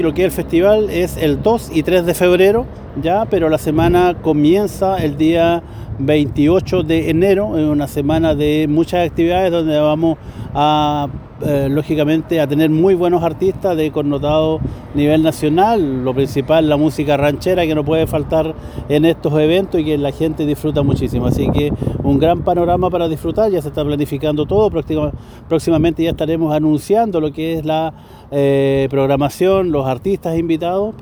Lo que es el festival es el 2 y 3 de febrero, ya, pero la semana comienza el día 28 de enero, es una semana de muchas actividades donde vamos a, lógicamente, a tener muy buenos artistas de connotado nivel nacional, lo principal la música ranchera que no puede faltar en estos eventos y que la gente disfruta muchísimo, así que un gran panorama para disfrutar, ya se está planificando todo, próximamente ya estaremos anunciando lo que es la programación, los artistas invitados.